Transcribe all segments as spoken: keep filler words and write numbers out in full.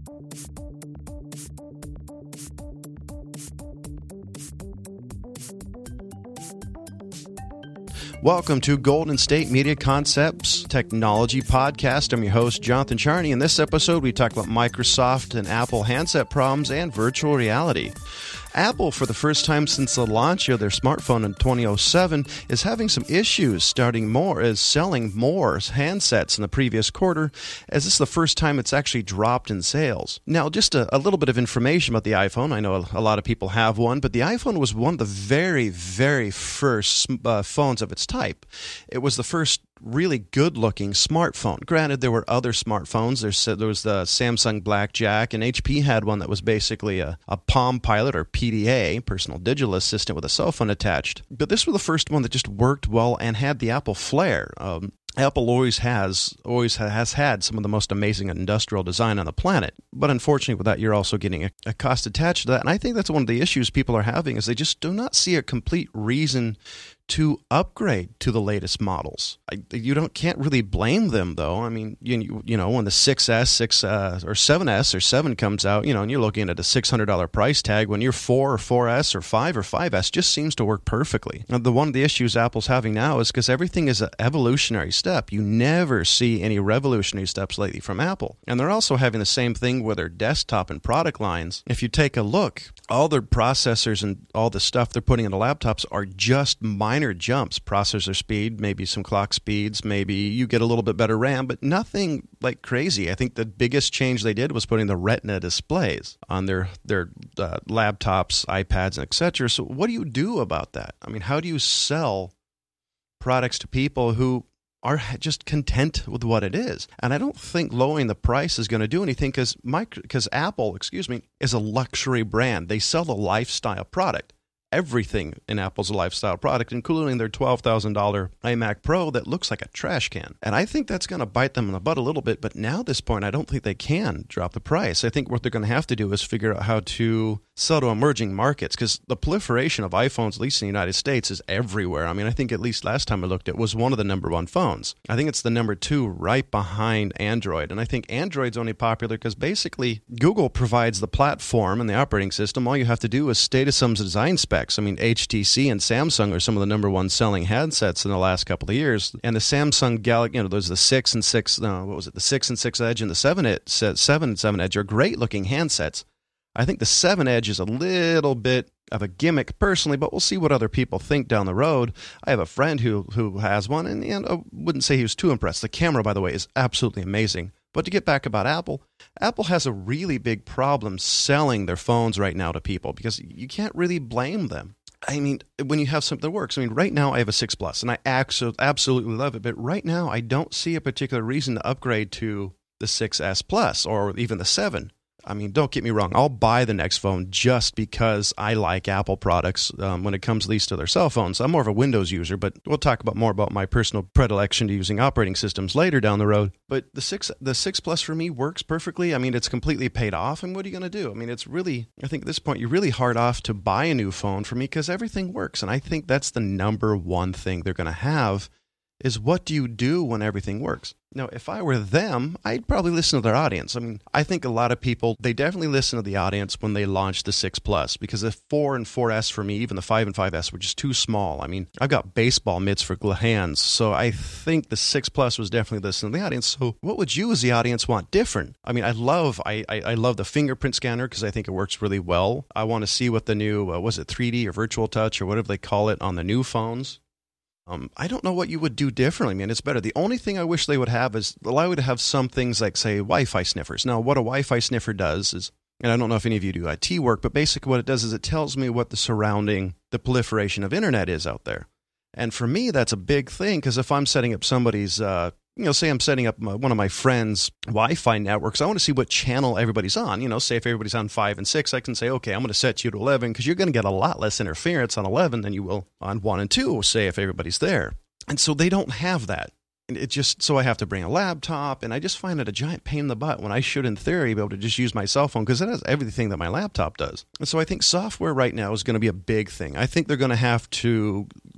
Welcome to Golden State Media Concepts Technology Podcast. I'm your host, Jonathan Charney. In this episode, we talk about Microsoft and Apple handset problems and virtual reality. Apple, for the first time since the launch of their smartphone in twenty oh seven, is having some issues starting more, is selling more handsets in the previous quarter, as this is the first time it's actually dropped in sales. Now, just a, a little bit of information about the iPhone. I know a, a lot of people have one, but the iPhone was one of the very, very first uh, phones of its type. It was the first really good-looking smartphone. Granted, there were other smartphones. There's, there was the Samsung Blackjack, and H P had one that was basically a, a Palm Pilot or P D A, personal digital assistant with a cell phone attached. But this was the first one that just worked well and had the Apple flair. Um, Apple always has always has had some of the most amazing industrial design on the planet. But unfortunately, with that, you're also getting a, a cost attached to that. And I think that's one of the issues people are having is they just do not see a complete reason to upgrade to the latest models. I, you don't can't really blame them, though. I mean, you, you know, when the six S, six uh, or seven S or seven comes out, you know, and you're looking at a six hundred dollars price tag, when your four or four S or five or five S just seems to work perfectly. Now, the one of the issues Apple's having now is because everything is an evolutionary step. You never see any revolutionary steps lately from Apple. And they're also having the same thing with their desktop and product lines. If you take a look, all their processors and all the stuff they're putting into laptops are just minor jumps. Processor speed, maybe some clock speeds, maybe you get a little bit better RAM, but nothing like crazy. I think the biggest change they did was putting the Retina displays on their their uh, laptops, iPads, et cetera. So what do you do about that? I mean, how do you sell products to people who are just content with what it is? And I don't think lowering the price is going to do anything because because Apple, excuse me, is a luxury brand. They sell a lifestyle product. Everything in Apple's a lifestyle product, including their twelve thousand dollars iMac Pro that looks like a trash can. And I think that's going to bite them in the butt a little bit, but now at this point, I don't think they can drop the price. I think what they're going to have to do is figure out how to sell to emerging markets, because the proliferation of iPhones, at least in the United States, is everywhere. I mean, I think at least last time I looked, it was one of the number one phones. I think it's the number two right behind Android. And I think Android's only popular because basically Google provides the platform and the operating system. All you have to do is state some design specs. I mean, H T C and Samsung are some of the number one selling handsets in the last couple of years. And the Samsung Galaxy, you know, there's the six and six, no, what was it? The six and six Edge and the seven, it, seven and seven Edge are great looking handsets. I think the seven Edge is a little bit of a gimmick personally, but we'll see what other people think down the road. I have a friend who who has one, and, and I wouldn't say he was too impressed. The camera, by the way, is absolutely amazing. But to get back about Apple, Apple has a really big problem selling their phones right now to people because you can't really blame them. I mean, when you have something that works. I mean, right now I have a six Plus, and I absolutely love it. But right now I don't see a particular reason to upgrade to the six S Plus or even the seven. I mean, don't get me wrong. I'll buy the next phone just because I like Apple products um, when it comes at least to their cell phones. I'm more of a Windows user, but we'll talk about more about my personal predilection to using operating systems later down the road. But the six, the six Plus for me works perfectly. I mean, it's completely paid off. And what are you going to do? I mean, it's really, I think at this point, you're really hard off to buy a new phone for me because everything works. And I think that's the number one thing they're going to have is what do you do when everything works? Now, if I were them, I'd probably listen to their audience. I mean, I think a lot of people, they definitely listen to the audience when they launch the six Plus because the four and four S for me, even the five and five S were just too small. I mean, I've got baseball mitts for hands, so I think the six Plus was definitely listening to the audience. So what would you as the audience want different? I mean, I love I, I, I love the fingerprint scanner because I think it works really well. I want to see what the new, uh, was it three D or virtual touch or whatever they call it on the new phones. Um, I don't know what you would do differently, man. It's better. The only thing I wish they would have is allow you to have some things like, say, Wi-Fi sniffers. Now, what a Wi-Fi sniffer does is, and I don't know if any of you do I T work, but basically what it does is it tells me what the surrounding, the proliferation of internet is out there. And for me, that's a big thing because if I'm setting up somebody's, uh, you know, say I'm setting up my, one of my friends' Wi-Fi networks, I want to see what channel everybody's on. You know, say if everybody's on five and six, I can say, okay, I'm going to set you to eleven because you're going to get a lot less interference on eleven than you will on one and two, say if everybody's there. And so they don't have that. It just, so I have to bring a laptop, and I just find it a giant pain in the butt when I should, in theory, be able to just use my cell phone because it has everything that my laptop does. And so I think software right now is going to be a big thing. I think they're going to have to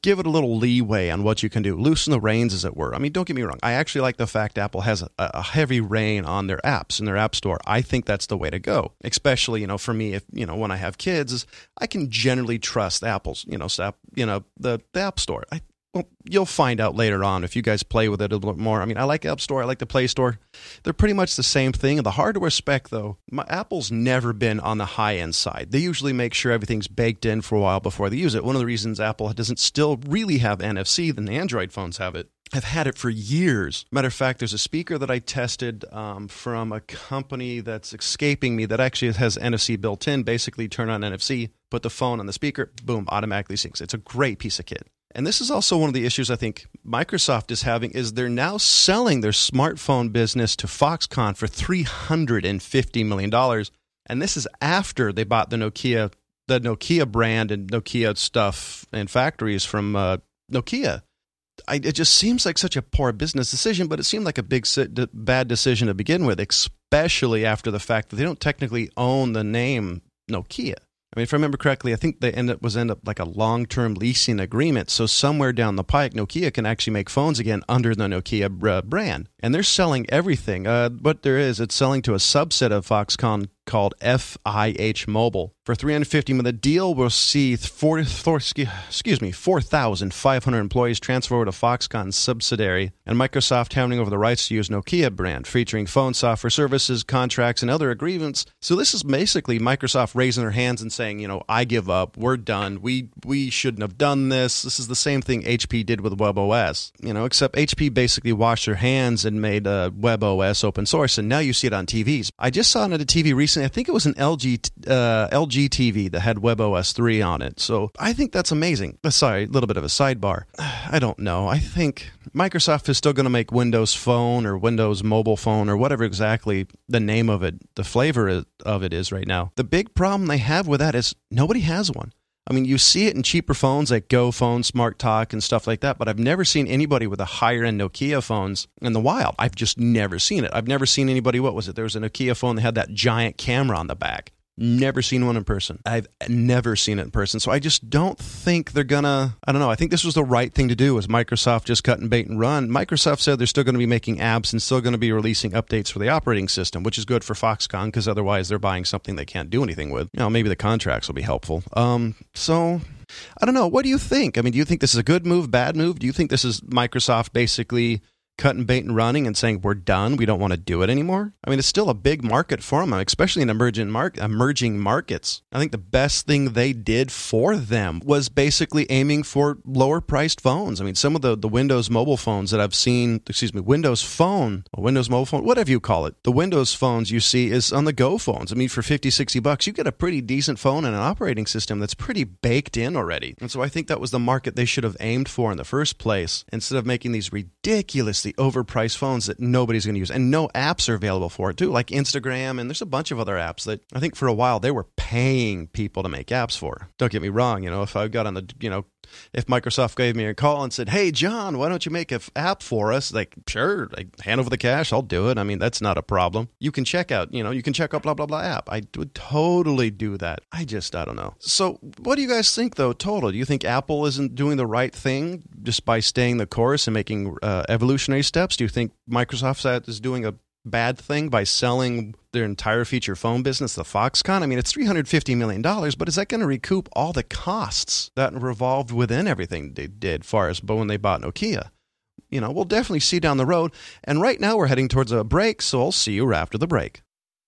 give it a little leeway on what you can do. Loosen the reins, as it were. I mean, don't get me wrong. I actually like the fact Apple has a, a heavy rein on their apps in their app store. I think that's the way to go, especially, you know, for me, if, you know, when I have kids, I can generally trust Apple's, you know, app, you know, the, the app store. I, well, you'll find out later on if you guys play with it a little bit more. I mean, I like App Store. I like the Play Store. They're pretty much the same thing. The hardware spec, though, my, Apple's never been on the high-end side. They usually make sure everything's baked in for a while before they use it. One of the reasons Apple doesn't still really have N F C than the Android phones have it. I've had it for years. Matter of fact, there's a speaker that I tested um, from a company that's escaping me that actually has N F C built in. Basically, turn on N F C, put the phone on the speaker, boom, automatically syncs. It's a great piece of kit. And this is also one of the issues I think Microsoft is having, is they're now selling their smartphone business to Foxconn for three hundred fifty million dollars. And this is after they bought the Nokia, the Nokia brand and Nokia stuff and factories from uh, Nokia. I, it just seems like such a poor business decision, but it seemed like a big bad decision to begin with, especially after the fact that they don't technically own the name Nokia. I mean, if I remember correctly, I think they end up was end up like a long-term leasing agreement. So somewhere down the pike, Nokia can actually make phones again under the Nokia uh, brand, and they're selling everything. Uh, what there is, it's selling to a subset of Foxconn called F I H Mobile for three hundred fifty million dollars. The deal will see four, four, excuse me, four thousand five hundred employees transfer over to Foxconn's subsidiary, and Microsoft handing over the rights to use Nokia brand, featuring phone software services, contracts, and other agreements. So this is basically Microsoft raising their hands and saying, you know, I give up. We're done. We we shouldn't have done this. This is the same thing H P did with WebOS, you know, except H P basically washed their hands and made uh, WebOS open source, and now you see it on T Vs. I just saw it on a T V recently. I think it was an L G uh, L G T V that had WebOS three on it. So I think that's amazing. Uh, sorry, a little bit of a sidebar. I don't know. I think Microsoft is still going to make Windows Phone or Windows Mobile Phone or whatever exactly the name of it, the flavor of it is right now. The big problem they have with that is nobody has one. I mean, you see it in cheaper phones like Go Phone, Smart Talk, and stuff like that, but I've never seen anybody with a higher-end Nokia phones in the wild. I've just never seen it. I've never seen anybody, what was it? There was a Nokia phone that had that giant camera on the back. Never seen one in person. I've never seen it in person. So I just don't think they're going to, I don't know, I think this was the right thing to do, was Microsoft just cut and bait and run. Microsoft said they're still going to be making apps and still going to be releasing updates for the operating system, which is good for Foxconn because otherwise they're buying something they can't do anything with. You know, maybe the contracts will be helpful. Um, so I don't know. What do you think? I mean, do you think this is a good move, bad move? Do you think this is Microsoft basically cutting bait and running and saying, we're done, we don't want to do it anymore? I mean, it's still a big market for them, especially in emerging, mar- emerging markets. I think the best thing they did for them was basically aiming for lower-priced phones. I mean, some of the, the Windows mobile phones that I've seen, excuse me, Windows Phone, or Windows Mobile Phone, whatever you call it, the Windows phones you see is on the Go phones. I mean, for fifty, sixty bucks, you get a pretty decent phone and an operating system that's pretty baked in already. And so I think that was the market they should have aimed for in the first place, instead of making these ridiculously overpriced phones that nobody's going to use, and no apps are available for it too, like Instagram, and there's a bunch of other apps that I think for a while they were paying people to make apps for. Don't get me wrong, you know, if I got on the, you know, if Microsoft gave me a call and said, hey, John, why don't you make an app for us? Like, sure, like, hand over the cash, I'll do it. I mean, that's not a problem. You can check out, you know, you can check out blah, blah, blah app. I would totally do that. I just, I don't know. So what do you guys think, though, total? Do you think Apple isn't doing the right thing just by staying the course and making uh, evolutionary steps? Do you think Microsoft is doing a bad thing by selling their entire feature phone business to Foxconn? I mean, it's three hundred fifty million dollars, but is that going to recoup all the costs that revolved within everything they did, far as but when they bought Nokia? You know, we'll definitely see down the road. And right now we're heading towards a break, so I'll see you after the break.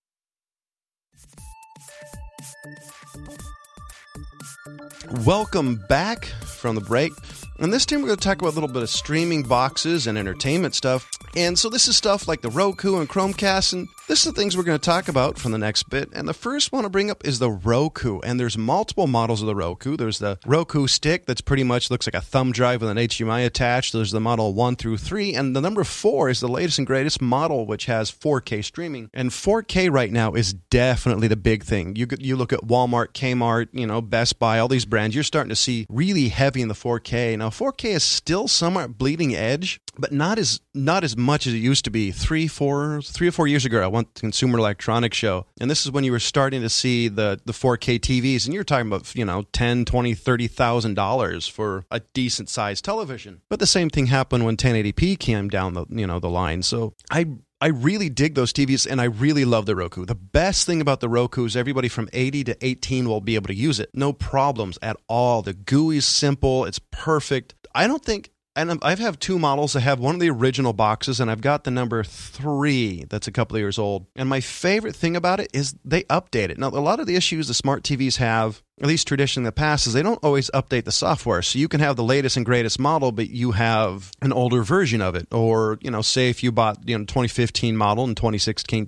Welcome back from the break. And this time we're going to talk about a little bit of streaming boxes and entertainment stuff. And so this is stuff like the Roku and Chromecast, and this is the things we're going to talk about from the next bit. And the first one to bring up is the Roku. And there's multiple models of the Roku. There's the Roku Stick that's pretty much looks like a thumb drive with an H D M I attached. There's the model one through three. And the number four is the latest and greatest model, which has four K streaming. And four K right now is definitely the big thing. You you look at Walmart, Kmart, you know, Best Buy, all these brands, you're starting to see really heavy in the four K. Now, Now, four K is still somewhat bleeding edge, but not as not as much as it used to be. Three, four, three or four years ago, I went to Consumer Electronics Show, and this is when you were starting to see the, the four K T Vs, and you're talking about, you know, ten, twenty, thirty thousand dollars for a decent sized television. But the same thing happened when ten eighty p came down the you know the line. So I. I really dig those T Vs, and I really love the Roku. The best thing about the Roku is everybody from eighty to eighteen will be able to use it. No problems at all. The G U I's simple. It's perfect. I don't think, and I have two models. I have one of the original boxes, and I've got the number three that's a couple of years old. And my favorite thing about it is they update it. Now, a lot of the issues the smart T Vs have, at least traditionally in the past, is they don't always update the software. So you can have the latest and greatest model, but you have an older version of it. Or, you know, say if you bought, you know, twenty fifteen model and twenty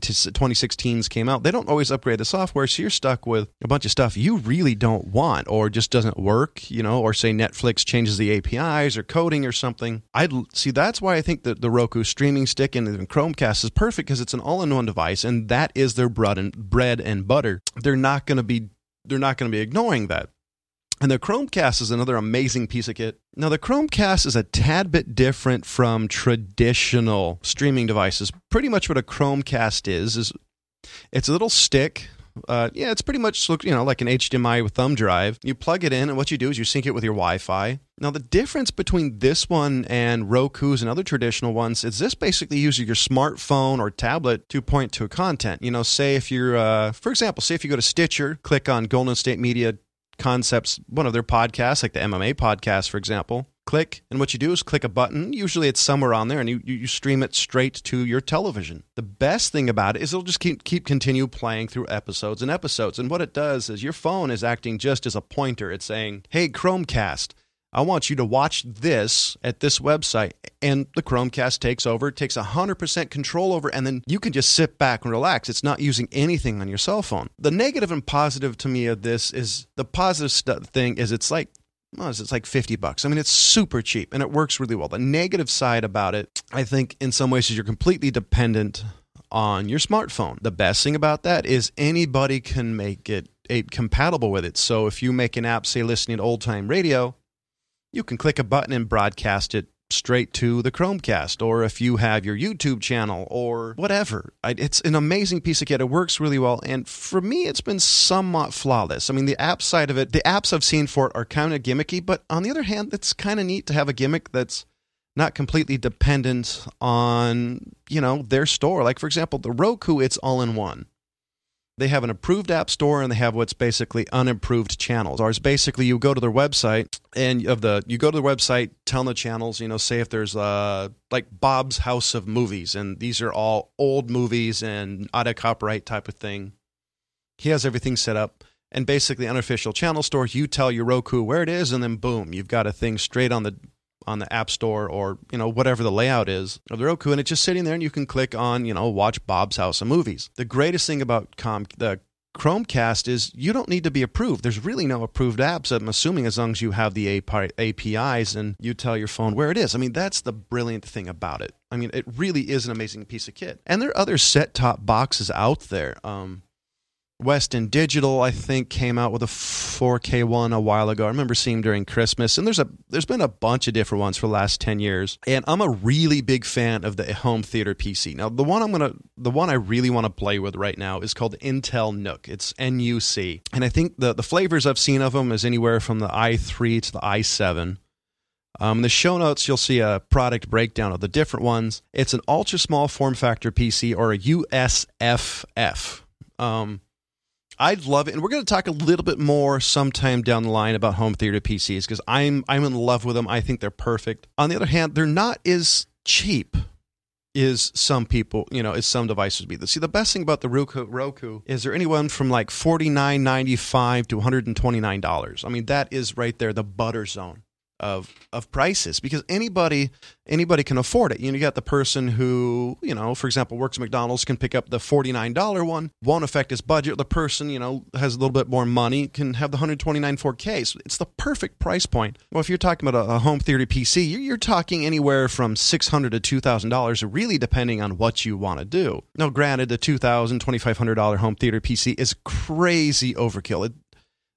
sixteens came out, they don't always upgrade the software. So you're stuck with a bunch of stuff you really don't want or just doesn't work, you know, or say Netflix changes the A P Is or coding or something. I'd see that's why I think that the Roku streaming stick and the Chromecast is perfect, because it's an all-in-one device, and that is their bread and bread and butter. They're not going to be They're not going to be ignoring that. And the Chromecast is another amazing piece of kit. Now, the Chromecast is a tad bit different from traditional streaming devices. Pretty much what a Chromecast is, is it's a little stick. Uh, yeah, it's pretty much, you know, like an H D M I with thumb drive. You plug it in, and what you do is you sync it with your Wi-Fi. Now, the difference between this one and Roku's and other traditional ones is this basically uses your smartphone or tablet to point to content. You know, say if you're, uh, for example, say if you go to Stitcher, click on Golden State Media Concepts, one of their podcasts, like the M M A podcast, for example. Click, and what you do is click a button. Usually it's somewhere on there, and you, you stream it straight to your television. The best thing about it is it'll just keep, keep continue playing through episodes and episodes. And what it does is your phone is acting just as a pointer. It's saying, hey, Chromecast, I want you to watch this at this website. And the Chromecast takes over, takes one hundred percent control over, and then you can just sit back and relax. It's not using anything on your cell phone. The negative and positive to me of this is, the positive st- thing is it's like, well, it's like fifty bucks. I mean, it's super cheap, and it works really well. The negative side about it, I think, in some ways, is you're completely dependent on your smartphone. The best thing about that is anybody can make it a, compatible with it. So if you make an app, say, listening to old-time radio, you can click a button and broadcast it straight to the Chromecast, or if you have your YouTube channel or whatever. I, it's an amazing piece of kit. It works really well, and for me, it's been somewhat flawless. I mean, the app side of it, the apps I've seen for it are kind of gimmicky, but on the other hand, it's kind of neat to have a gimmick that's not completely dependent on, you know, their store. Like, for example, the Roku, it's all in one. They have an approved app store, and they have what's basically unapproved channels. Ours, basically, you go to their website, and of the you go to the website, tell the channels, you know, say if there's uh like Bob's House of Movies, and these are all old movies and out of copyright type of thing. He has everything set up, and basically, unofficial channel store, you tell your Roku where it is, and then boom, you've got a thing straight on the on the App Store, or, you know, whatever the layout is of the Roku, and it's just sitting there, and you can click on, you know, watch Bob's House of Movies. The greatest thing about Com- the Chromecast is you don't need to be approved. There's really no approved apps, I'm assuming, as long as you have the A P Is and you tell your phone where it is. I mean, that's the brilliant thing about it. I mean, it really is an amazing piece of kit. And there are other set-top boxes out there. Um, Weston Digital, I think, came out with a four K one a while ago. I remember seeing them during Christmas, and there's a there's been a bunch of different ones for the last ten years. And I'm a really big fan of the home theater P C. Now, the one I'm gonna the one I really want to play with right now is called Intel Nook. It's N U C, and I think the the flavors I've seen of them is anywhere from the i three to the i seven. Um, in the show notes, you'll see a product breakdown of the different ones. It's an ultra small form factor P C, or a U S F F. Um, I'd love it, and we're going to talk a little bit more sometime down the line about home theater P Cs, because I'm I'm in love with them. I think they're perfect. On the other hand, they're not as cheap as some people, you know, as some devices be. See, the best thing about the Roku, Roku is they're anyone from like forty-nine ninety-five to one hundred twenty-nine dollars. I mean, that is right there, the butter zone of of prices, because anybody anybody can afford it. You know, you got the person who, you know, for example, works at McDonald's, can pick up the forty-nine dollars one, won't affect his budget. The person, you know, has a little bit more money, can have the one hundred twenty-nine four K. So it's the perfect price point. Well, if you're talking about a, a home theater P C, you're, you're talking anywhere from six hundred dollars to two thousand dollars, really depending on what you want to do. Now, granted, the two thousand dollars, twenty-five hundred dollars home theater P C is crazy overkill. It,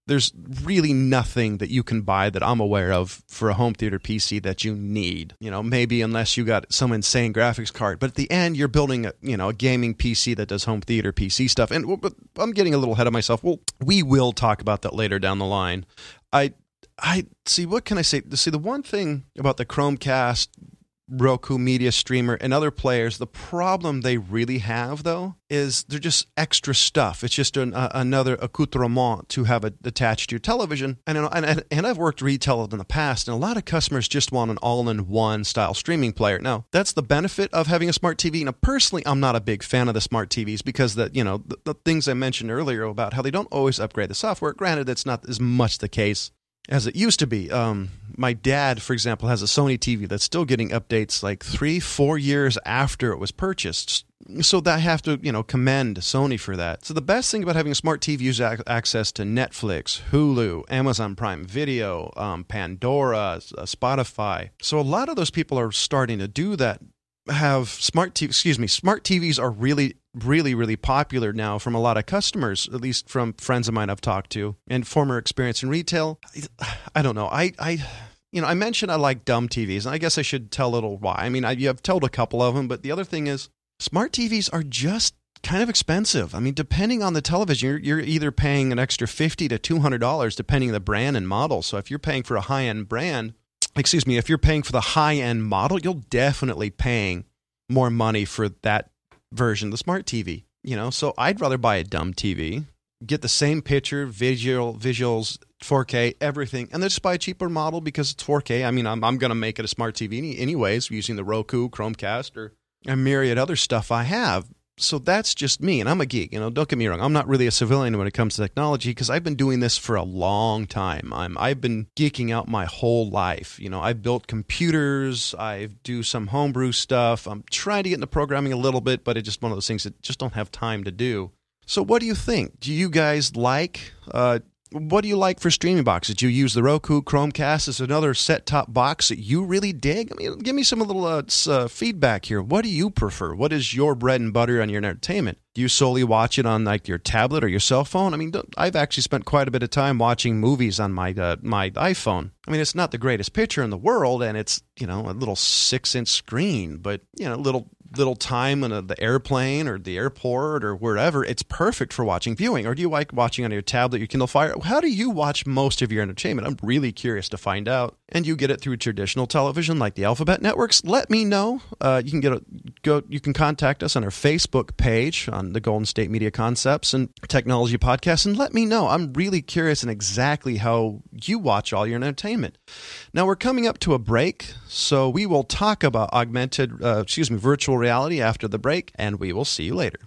There's really nothing that you can buy that I'm aware of for a home theater P C that you need. You know, maybe unless you got some insane graphics card. But at the end, you're building a, you know, a gaming P C that does home theater P C stuff. And but I'm getting a little ahead of myself. Well, we will talk about that later down the line. I, I see. What can I say? See, the one thing about the Chromecast, Roku Media Streamer, and other players, the problem they really have, though, is they're just extra stuff. It's just an, uh, another accoutrement to have a, attached to your television. And, and and I've worked retail in the past, and a lot of customers just want an all-in-one style streaming player. Now, that's the benefit of having a smart T V. Now, personally, I'm not a big fan of the smart T Vs because the, you know, the, the things I mentioned earlier about how they don't always upgrade the software. Granted, that's not as much the case as it used to be. Um, my dad, for example, has a Sony T V that's still getting updates like three, four years after it was purchased. So that I have to, you know, commend Sony for that. So the best thing about having a smart T V is ac- access to Netflix, Hulu, Amazon Prime Video, um, Pandora, uh, Spotify. So a lot of those people are starting to do that. Have smart T V, excuse me, smart T Vs are really, really, really popular now from a lot of customers, at least from friends of mine I've talked to and former experience in retail. I, I don't know. I, I, you know, I mentioned I like dumb T Vs, and I guess I should tell a little why. I mean, I, I've told a couple of them, but the other thing is smart T Vs are just kind of expensive. I mean, depending on the television, you're, you're either paying an extra fifty to two hundred dollars depending on the brand and model. So if you're paying for a high-end brand, excuse me, if you're paying for the high-end model, you'll definitely paying more money for that version, the smart T V. You know, so I'd rather buy a dumb T V, get the same picture, visual, visuals, four K, everything, and then just buy a cheaper model because it's four K. I mean, I'm I'm going to make it a smart T V anyways, using the Roku, Chromecast, or a myriad other stuff I have. So that's just me, and I'm a geek. You know, don't get me wrong. I'm not really a civilian when it comes to technology because I've been doing this for a long time. I'm I've been geeking out my whole life. You know, I've built computers. I do some homebrew stuff. I'm trying to get into programming a little bit, but it's just one of those things that just don't have time to do. So what do you think? Do you guys like? Uh, what do you like for streaming boxes? Do you use the Roku Chromecast as another set-top box that you really dig? I mean, give me some little uh, uh, feedback here. What do you prefer? What is your bread and butter on your entertainment? Do you solely watch it on like your tablet or your cell phone? I mean, I've actually spent quite a bit of time watching movies on my uh, my iPhone. I mean, it's not the greatest picture in the world, and it's, you know, a little six-inch screen, but, you know, little little time in a, the airplane or the airport or wherever, it's perfect for watching viewing. Or do you like watching on your tablet, your Kindle Fire? How do you watch most of your entertainment? I'm really curious to find out. And you get it through traditional television like the Alphabet Networks? Let me know. Uh, you can get a, go. You can contact us on our Facebook page on the Golden State Media Concepts and Technology Podcast, and let me know. I'm really curious in exactly how you watch all your entertainment. Now we're coming up to a break, so we will talk about augmented, uh, excuse me, virtual reality after the break, and we will see you later.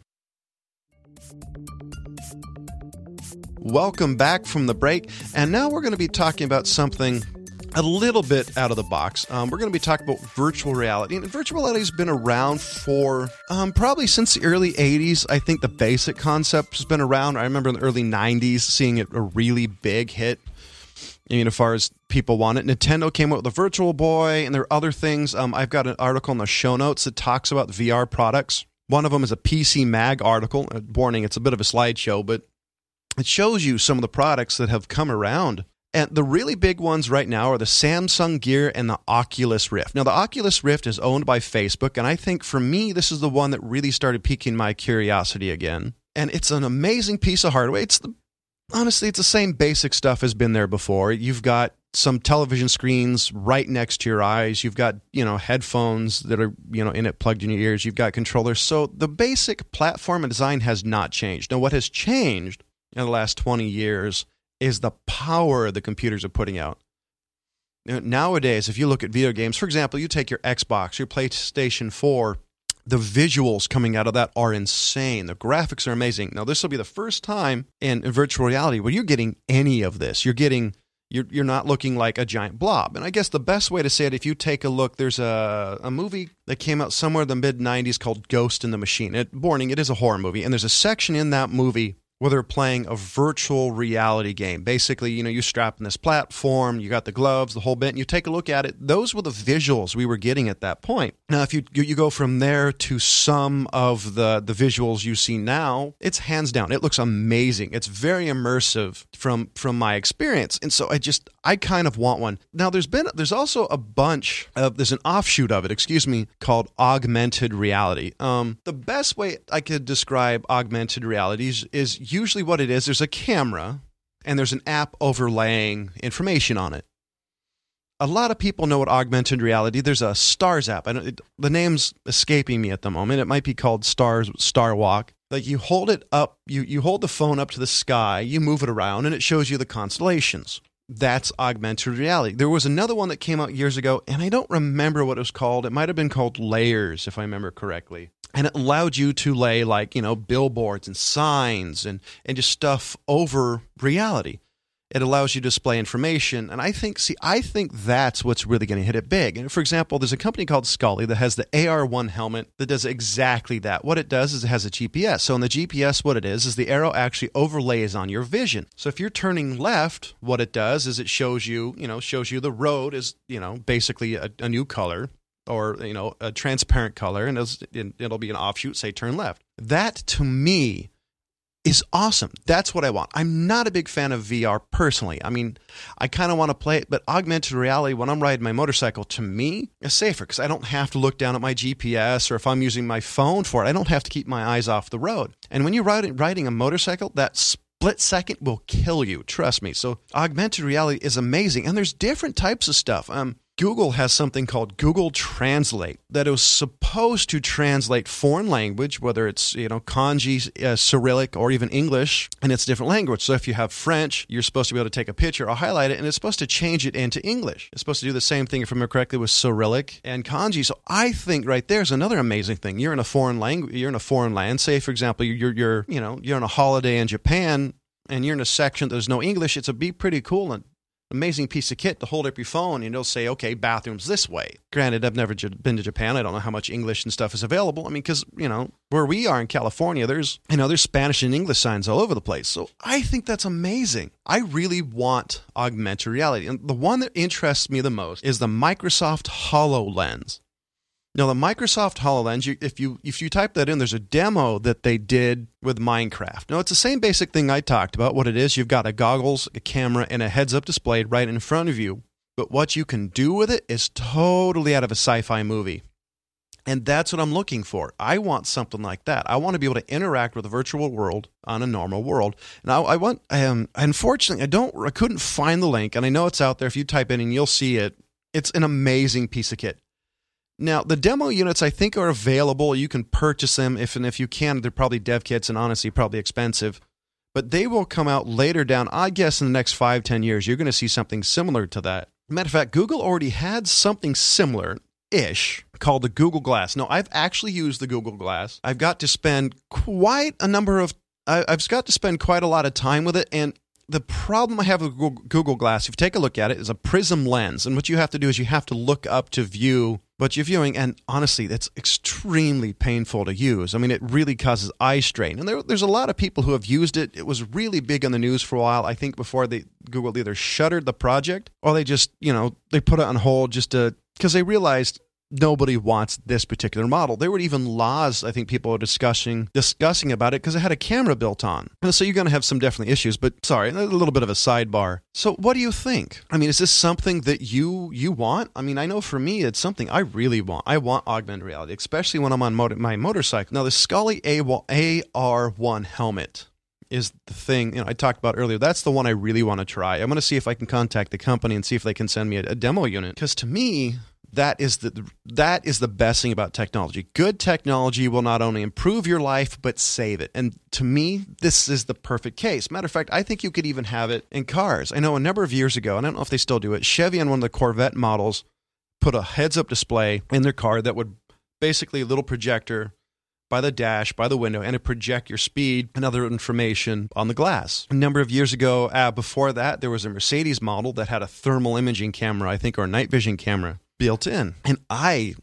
Welcome back from the break, and now we're going to be talking about something a little bit out of the box. Um, we're going to be talking about virtual reality, and virtual reality has been around for um, probably since the early eighties. I think the basic concept has been around. I remember in the early nineties seeing it a really big hit. I mean, as far as people want it, Nintendo came out with the Virtual Boy, and there are other things. Um, I've got an article in the show notes that talks about V R products. One of them is a P C Mag article. Uh, warning, it's a bit of a slideshow, but it shows you some of the products that have come around. And the really big ones right now are the Samsung Gear and the Oculus Rift. Now, the Oculus Rift is owned by Facebook, and I think for me, this is the one that really started piquing my curiosity again. And it's an amazing piece of hardware. It's the Honestly, it's the same basic stuff has been there before. You've got some television screens right next to your eyes. You've got, you know, headphones that are, you know, in it plugged in your ears. You've got controllers. So the basic platform and design has not changed. Now, what has changed in the last twenty years is the power the computers are putting out. Nowadays, if you look at video games, for example, you take your Xbox, your PlayStation four, the visuals coming out of that are insane. The graphics are amazing. Now, this will be the first time in, in virtual reality where you're getting any of this. You're getting, you're you're not looking like a giant blob. And I guess the best way to say it, if you take a look, there's a, a movie that came out somewhere in the mid nineties called Ghost in the Machine. It, warning, it is a horror movie. And there's a section in that movie where they're playing a virtual reality game. Basically, you know, you strap in this platform, you got the gloves, the whole bit, and you take a look at it. Those were the visuals we were getting at that point. Now, if you you go from there to some of the, the visuals you see now, it's hands down. It looks amazing. It's very immersive from, from my experience. And so I just, I kind of want one. Now, there's been, there's also a bunch of, there's an offshoot of it, excuse me, called augmented reality. Um, the best way I could describe augmented reality is, is usually what it is. There's a camera and there's an app overlaying information on it. A lot of people know what augmented reality. There's a STARS app. I don't, it, the name's escaping me at the moment. It might be called Stars Star Walk. Like you hold it up, you you hold the phone up to the sky, you move it around, and it shows you the constellations. That's augmented reality. There was another one that came out years ago, and I don't remember what it was called. It might have been called Layers, if I remember correctly. And it allowed you to lay like, you know, billboards and signs and, and just stuff over reality. It allows you to display information. And I think, see, I think that's what's really going to hit it big. And for example, there's a company called Scully that has the A R one helmet that does exactly that. What it does is it has a G P S. So in the G P S, what it is, is the arrow actually overlays on your vision. So if you're turning left, what it does is it shows you, you know, shows you the road is, you know, basically a, a new color or, you know, a transparent color. And it'll, it'll be an offshoot, say turn left. That to me is awesome. That's what I want. I'm not a big fan of V R personally. I mean, I kind of want to play it, but augmented reality when I'm riding my motorcycle, to me, is safer because I don't have to look down at my G P S, or if I'm using my phone for it, I don't have to keep my eyes off the road. And when you're riding, riding a motorcycle, that split second will kill you. Trust me. So augmented reality is amazing. And there's different types of stuff. Um, Google has something called Google Translate that is supposed to translate foreign language, whether it's, you know, kanji, uh, Cyrillic, or even English, and it's a different language. So if you have French, you're supposed to be able to take a picture or highlight it, and it's supposed to change it into English. It's supposed to do the same thing, if I remember correctly, with Cyrillic and kanji. So I think right there's another amazing thing. You're in a foreign language. You're in a foreign land. Say, for example, you're you're you know you're on a holiday in Japan, and you're in a section that there's no English. It's a be pretty cool and amazing piece of kit to hold up your phone, and it'll say, okay, bathrooms this way. Granted, I've never j- been to Japan. I don't know how much English and stuff is available. I mean, because, you know, where we are in California, there's, you know, there's Spanish and English signs all over the place. So I think that's amazing. I really want augmented reality. And the one that interests me the most is the Microsoft HoloLens. Now, the Microsoft HoloLens, you, if you if you type that in, there's a demo that they did with Minecraft. Now, it's the same basic thing I talked about. What it is, you've got a goggles, a camera, and a heads-up display right in front of you. But what you can do with it is totally out of a sci-fi movie. And that's what I'm looking for. I want something like that. I want to be able to interact with the virtual world on a normal world. Now, I want, um, unfortunately, I don't, I couldn't find the link, and I know it's out there. If you type in and you'll see it, it's an amazing piece of kit. Now, the demo units, I think, are available. You can purchase them, if and if you can. They're probably dev kits and honestly probably expensive. But they will come out later down, I guess, in the next five, ten years. You're going to see something similar to that. Matter of fact, Google already had something similar-ish called the Google Glass. No, I've actually used the Google Glass. I've got to spend quite a number of, I've got to spend quite a lot of time with it, and the problem I have with Google Glass, if you take a look at it, is a prism lens. And what you have to do is you have to look up to view what you're viewing. And honestly, that's extremely painful to use. I mean, it really causes eye strain. And there, there's a lot of people who have used it. It was really big on the news for a while. I think before they Google either shuttered the project or they just, you know, they put it on hold just to, because they realized nobody wants this particular model. There were even laws, I think people were discussing discussing about it because it had a camera built on. And so you're going to have some definitely issues, but sorry, a little bit of a sidebar. So what do you think? I mean, is this something that you you want? I mean, I know for me, it's something I really want. I want augmented reality, especially when I'm on motor, my motorcycle. Now, the Scully A R one helmet is the thing, you know, I talked about earlier. That's the one I really want to try. I'm going to see if I can contact the company and see if they can send me a, a demo unit. Because to me, That is the that is the best thing about technology. Good technology will not only improve your life, but save it. And to me, this is the perfect case. Matter of fact, I think you could even have it in cars. I know a number of years ago, and I don't know if they still do it, Chevy on one of the Corvette models put a heads-up display in their car that would basically a little projector by the dash, by the window, and it project your speed and other information on the glass. A number of years ago, uh, before that, there was a Mercedes model that had a thermal imaging camera, I think, or a night vision camera built in. And I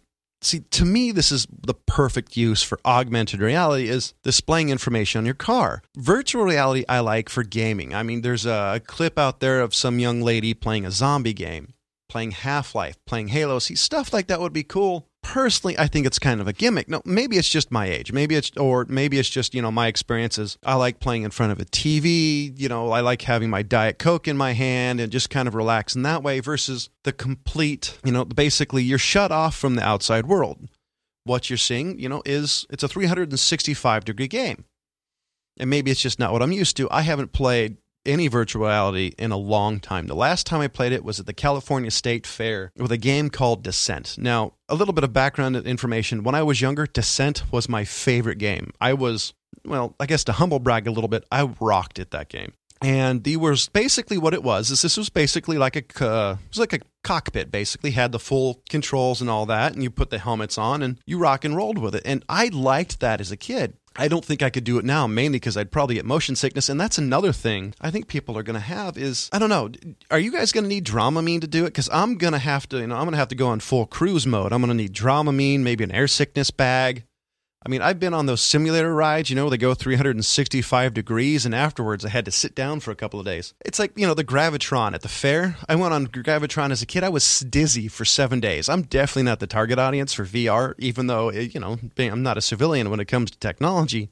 See, to me, this is the perfect use for augmented reality, is displaying information on your car. Virtual reality I like for gaming. I mean, there's a clip out there of some young lady playing a zombie game, playing Half-Life, playing Halo. See, stuff like that would be cool. Personally, I think it's kind of a gimmick. No, maybe it's just my age. Maybe it's, or maybe it's just, you know, my experiences. I like playing in front of a T V. You know, I like having my Diet Coke in my hand and just kind of relaxing that way versus the complete, you know, basically you're shut off from the outside world. What you're seeing, you know, is it's a three hundred sixty-five degree game. And maybe it's just not what I'm used to. I haven't played any virtual reality in a long time. The last time I played it was at the California State Fair with a game called Descent. Now, a little bit of background information. When I was younger, Descent was my favorite game. I was, well, I guess to humble brag a little bit, I rocked at that game. And the was basically what it was is this was basically like a uh, it was like a cockpit. Basically had the full controls and all that, and you put the helmets on and you rock and rolled with it. And I liked that as a kid. I don't think I could do it now, mainly because I'd probably get motion sickness. And that's another thing I think people are going to have is, I don't know, are you guys going to need Dramamine to do it? Because I'm going to have to, you know, I'm going to have to go on full cruise mode. I'm going to need Dramamine, maybe an air sickness bag. I mean, I've been on those simulator rides, you know, they go three hundred sixty-five degrees, and afterwards I had to sit down for a couple of days. It's like, you know, the Gravitron at the fair. I went on Gravitron as a kid. I was dizzy for seven days. I'm definitely not the target audience for V R, even though, you know, I'm not a civilian when it comes to technology.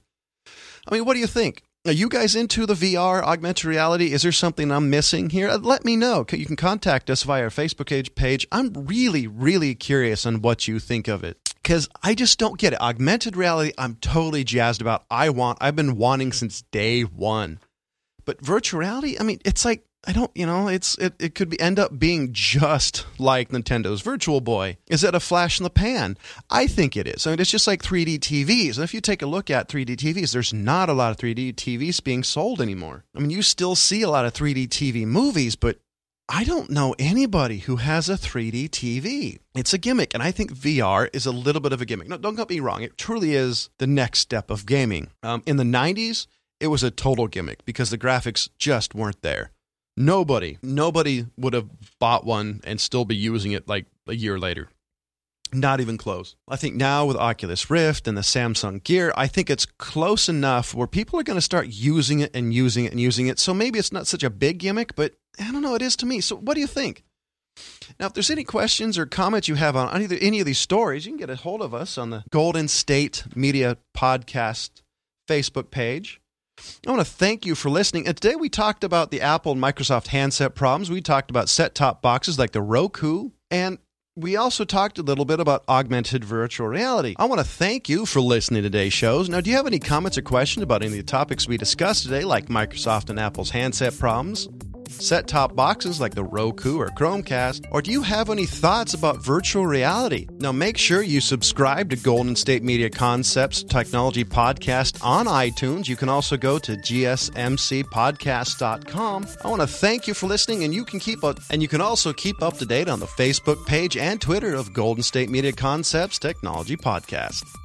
I mean, what do you think? Are you guys into the V R, augmented reality? Is there something I'm missing here? Let me know. You can contact us via our Facebook page. I'm really, really curious on what you think of it. Because I just don't get it. Augmented reality, I'm totally jazzed about. I want, I've been wanting since day one. But virtual reality, I mean, it's like, I don't, you know, it's it, it could be, end up being just like Nintendo's Virtual Boy. Is it a flash in the pan? I think it is. I mean, it's just like three D T Vs. And if you take a look at three D T Vs, there's not a lot of three D T Vs being sold anymore. I mean, you still see a lot of three D T V movies, but I don't know anybody who has a three D T V. It's a gimmick, and I think V R is a little bit of a gimmick. No, don't get me wrong. It truly is the next step of gaming. Um, in the nineties, it was a total gimmick because the graphics just weren't there. Nobody, nobody would have bought one and still be using it like a year later. Not even close. I think now with Oculus Rift and the Samsung Gear, I think it's close enough where people are going to start using it and using it and using it. So maybe it's not such a big gimmick, but I don't know, it is to me. So what do you think? Now, if there's any questions or comments you have on either any of these stories, you can get a hold of us on the Golden State Media Podcast Facebook page. I want to thank you for listening. And today we talked about the Apple and Microsoft handset problems. We talked about set-top boxes like the Roku, and we also talked a little bit about augmented virtual reality. I want to thank you for listening to today's shows. Now, do you have any comments or questions about any of the topics we discussed today, like Microsoft and Apple's handset problems, set-top boxes like the Roku or Chromecast, or do you have any thoughts about virtual reality? Now, make sure you subscribe to Golden State Media Concepts Technology Podcast on iTunes. You can also go to G S M C podcast dot com. I want to thank you for listening, and you can keep up, and you can also keep up to date on the Facebook page and Twitter of Golden State Media Concepts Technology Podcast.